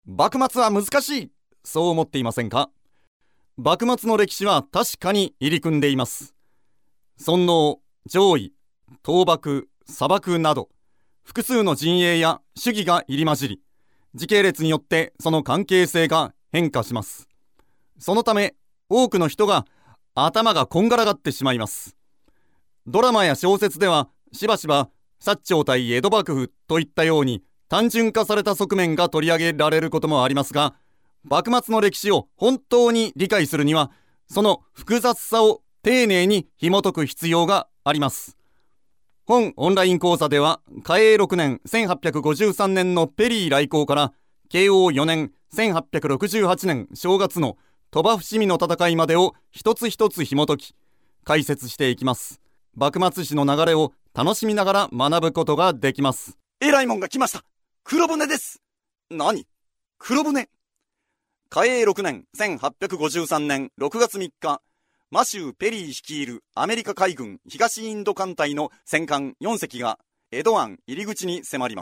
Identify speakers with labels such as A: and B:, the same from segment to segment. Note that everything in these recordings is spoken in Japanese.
A: 幕末は難しい、そう思っていませんか？幕末の歴史は確かに入り組んでいます。尊王、攘夷、倒幕、砂漠など複数の陣営や主義が入り混じり、時系列によってその関係性が変化します。そのため多くの人が頭がこんがらがってしまいます。ドラマや小説ではしばしば薩長対江戸幕府といったように単純化された側面が取り上げられることもありますが、幕末の歴史を本当に理解するにはその複雑さを丁寧に紐解く必要があります。本オンライン講座では嘉永6年1853年のペリー来航から慶応4年1868年正月の鳥羽伏見の戦いまでを一つ一つ紐解き解説していきます。幕末史の流れを楽しみながら学ぶことができます。
B: えらいもんが来ました。黒船です。何？黒船？嘉永6年1853年6月3日、マシュー・ペリー率いるアメリカ海軍東インド艦隊の戦艦4隻が江戸湾入り口に迫ります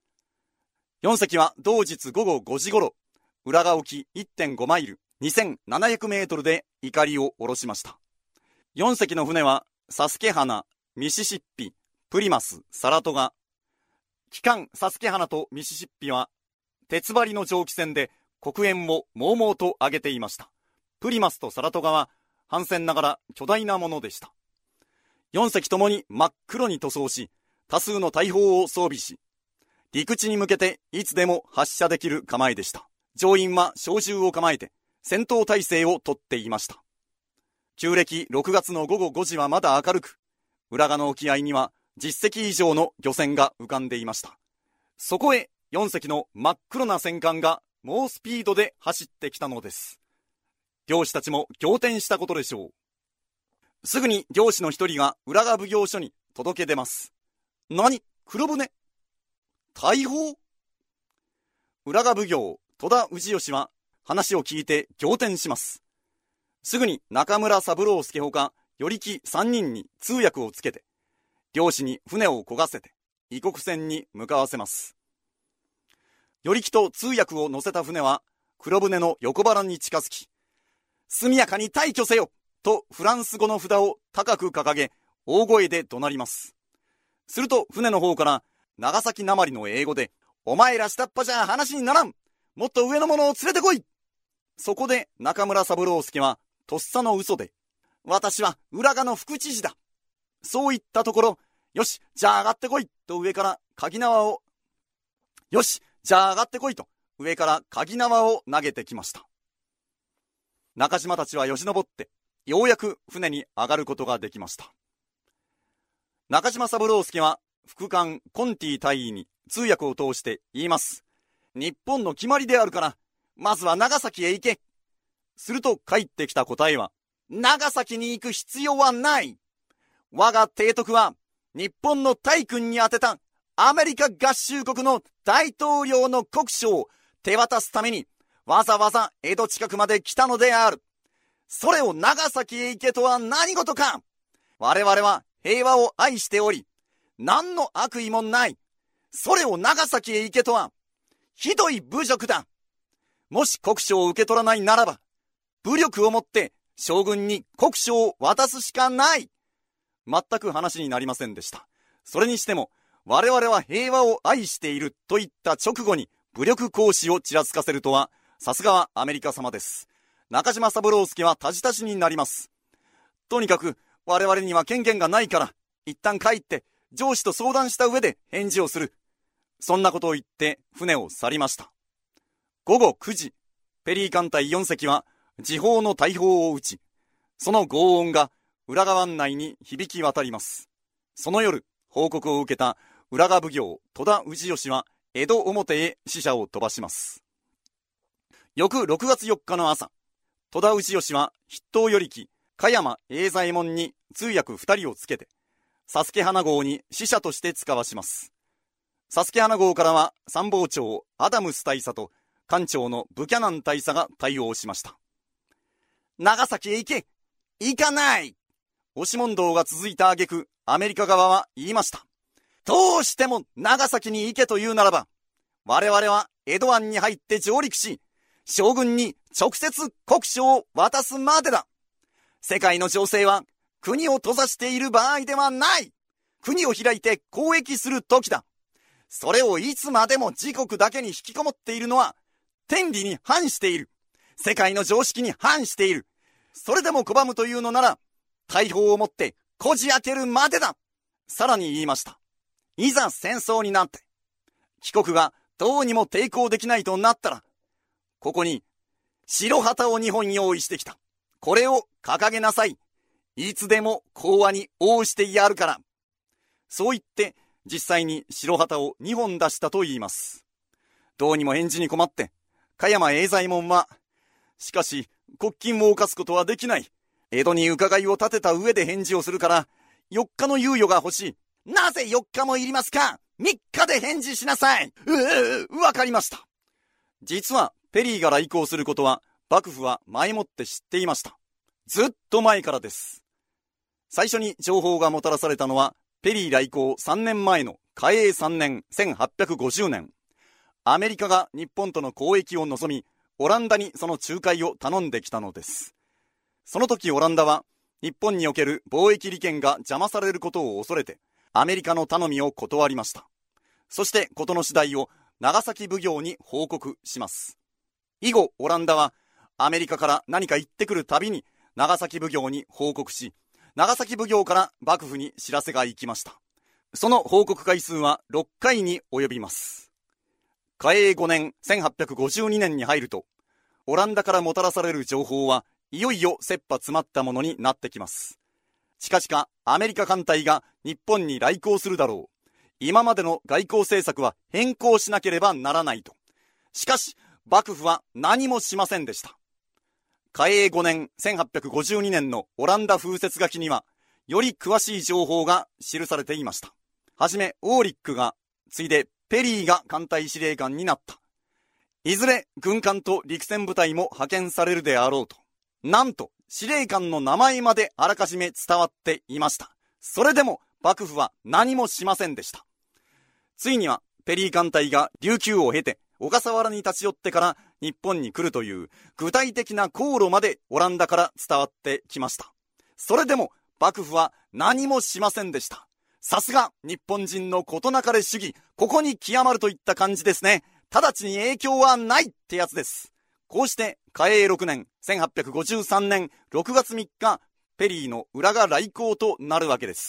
B: 。4隻は同日午後5時頃、浦賀沖 1.5 マイル2700メートルで怒りを下ろしました。4隻の船はサスケハナ、ミシシッピ、プリマス、サラトガ。旗艦サスケハナとミシシッピは鉄張りの蒸気船で黒煙を猛々と上げていました。プリマスとサラトガは帆船ながら巨大なものでした。4隻ともに真っ黒に塗装し、多数の大砲を装備し、陸地に向けていつでも発射できる構えでした。乗員は小銃を構えて戦闘態勢をとっていました。旧暦6月の午後5時はまだ明るく、浦賀の沖合には10隻以上の漁船が浮かんでいました。そこへ4隻の真っ黒な戦艦が猛スピードで走ってきたのです。漁師たちも仰天したことでしょう。すぐに漁師の一人が浦賀奉行所に届け出ます。何？黒船？大砲？浦賀奉行戸田氏吉は話を聞いて仰天します。すぐに中村三郎介ほか与力3人に通訳をつけて、漁師に船を漕がせて異国船に向かわせます。与力と通訳を乗せた船は黒船の横腹に近づき、速やかに退去せよとフランス語の札を高く掲げ、大声で怒鳴ります。すると船の方から長崎なまりの英語で、お前ら下っ端じゃ話にならん、もっと上の者を連れてこい。そこで中村三郎介はとっさの嘘で、私は浦賀の副知事だ、そう言ったところ、よしじゃあ上がってこいと上から鍵縄を投げてきました。中島たちはよじ登ってようやく船に上がることができました。中島三郎介は副官コンティ大尉に通訳を通して言います。日本の決まりであるからまずは長崎へ行け。すると返ってきた答えは、長崎に行く必要はない。我が提督は日本の大君に宛てたアメリカ合衆国の大統領の国書を手渡すためにわざわざ江戸近くまで来たのである。それを長崎へ行けとは何事か。我々は平和を愛しており何の悪意もない。それを長崎へ行けとはひどい侮辱だ。もし国書を受け取らないならば武力をもって将軍に国書を渡すしかない。全く話になりませんでした。それにしても我々は平和を愛していると言った直後に武力行使をちらつかせるとは、さすがはアメリカ様です。中島三郎介はタジタジになります。とにかく我々には権限がないから一旦帰って上司と相談した上で返事をする。そんなことを言って船を去りました。午後9時、ペリー艦隊4隻は時報の大砲を撃ち、その轟音が浦賀湾内に響き渡ります。その夜、報告を受けた浦賀奉行戸田氏吉は江戸表へ使者を飛ばします。翌6月4日の朝、戸田氏吉は筆頭与力加山栄左衛門に通訳2人をつけてサスケハナ号に使者として使わします。サスケハナ号からは参謀長アダムス大佐と艦長のブキャナン大佐が対応しました。長崎へ行け、行かない。押し問答が続いた挙句、アメリカ側は言いました。どうしても長崎に行けというならば、我々は江戸湾に入って上陸し、将軍に直接国書を渡すまでだ。世界の情勢は国を閉ざしている場合ではない。国を開いて交易する時だ。それをいつまでも自国だけに引きこもっているのは天理に反している。世界の常識に反している。それでも拒むというのなら、大砲を持ってこじ開けるまでだ。さらに言いました。いざ戦争になって、貴国がどうにも抵抗できないとなったら、ここに白旗を2本用意してきた。これを掲げなさい。いつでも講和に応してやるから。そう言って実際に白旗を2本出したと言います。どうにも返事に困って、加山栄左衛門は、しかし国禁を犯すことはできない。江戸に伺いを立てた上で返事をするから、4日の猶予が欲しい。なぜ4日もいりますか？ 3 日で返事しなさい。わかりました。実はペリーが来航することは幕府は前もって知っていました。ずっと前からです。最初に情報がもたらされたのはペリー来航3年前の嘉永3年1850年。アメリカが日本との交易を望み、オランダにその仲介を頼んできたのです。その時オランダは日本における貿易利権が邪魔されることを恐れてアメリカの頼みを断りました。そして事の次第を長崎奉行に報告します。以後オランダはアメリカから何か言ってくるたびに長崎奉行に報告し、長崎奉行から幕府に知らせが行きました。その報告回数は6回に及びます。嘉永5年1852年に入ると、オランダからもたらされる情報はいよいよ切羽詰まったものになってきます。近々アメリカ艦隊が日本に来航するだろう。今までの外交政策は変更しなければならないと。しかし幕府は何もしませんでした。嘉永5年1852年のオランダ風雪書きにはより詳しい情報が記されていました。はじめオーリックが、次いでペリーが艦隊司令官になった。いずれ軍艦と陸戦部隊も派遣されるであろうと。なんと司令官の名前まであらかじめ伝わっていました。それでも幕府は何もしませんでした。ついにはペリー艦隊が琉球を経て小笠原に立ち寄ってから日本に来るという具体的な航路までオランダから伝わってきました。それでも幕府は何もしませんでした。さすが日本人の事なかれ主義、ここに極まるといった感じですね。直ちに影響はないってやつです。こうして嘉永6年1853年6月3日、ペリーの浦賀来航となるわけです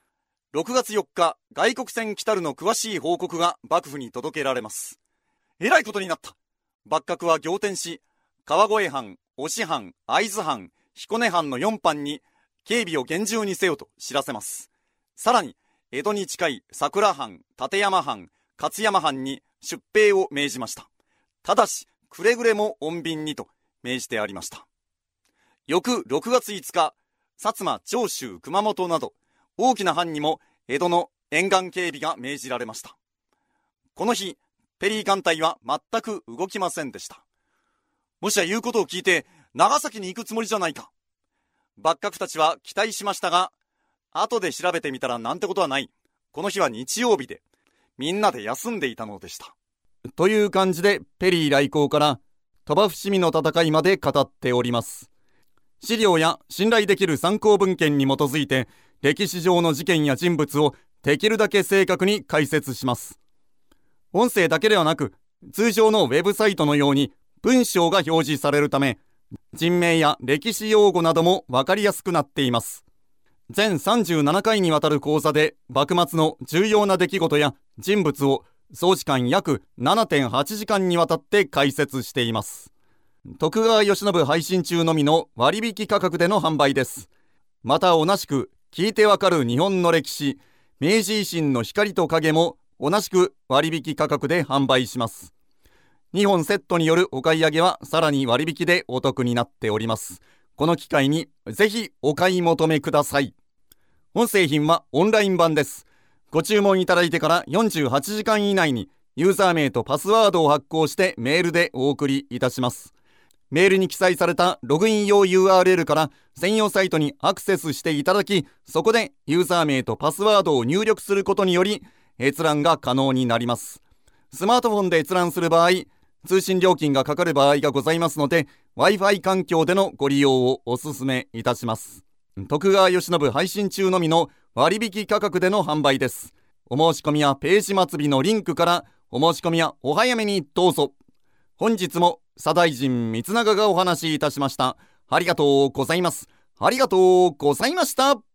B: 。6月4日、外国船来たるの詳しい報告が幕府に届けられます。えらいことになった。幕閣は仰天し、川越藩、忍市藩、会津藩、彦根藩の4藩に警備を厳重にせよと知らせます。さらに江戸に近い桜藩、立山藩、勝山藩に出兵を命じました。ただしくれぐれも穏便にと命じてありました。翌6月5日、薩摩、長州、熊本など大きな藩にも江戸の沿岸警備が命じられました。この日ペリー艦隊は全く動きませんでした。もしや言うことを聞いて長崎に行くつもりじゃないか。幕閣たちは期待しましたが、後で調べてみたらなんてことはない。この日は日曜日でみんなで休んでいたのでした。
A: という感じでペリー来航から鳥羽伏見の戦いまで語っております。資料や信頼できる参考文献に基づいて歴史上の事件や人物をできるだけ正確に解説します。音声だけではなく、通常のウェブサイトのように文章が表示されるため、人名や歴史用語なども分かりやすくなっています。全37回にわたる講座で幕末の重要な出来事や人物を総時間約 7.8 時間にわたって解説しています。徳川慶喜配信中のみの割引価格での販売です。また同じく聞いてわかる日本の歴史、明治維新の光と影も同じく割引価格で販売します。2本セットによるお買い上げはさらに割引でお得になっております。この機会にぜひお買い求めください。本製品はオンライン版です。ご注文いただいてから48時間以内にユーザー名とパスワードを発行してメールでお送りいたします。メールに記載されたログイン用 URL から専用サイトにアクセスしていただき、そこでユーザー名とパスワードを入力することにより閲覧が可能になります。スマートフォンで閲覧する場合、 通信料金がかかる場合がございますので、Wi-Fi 環境でのご利用をお勧めいたします。徳川慶喜配信中のみの割引価格での販売です。お申し込みはページ末尾のリンクからお申し込みはお早めにどうぞ。本日も左大臣光永がお話しいたしました。ありがとうございます。ありがとうございました。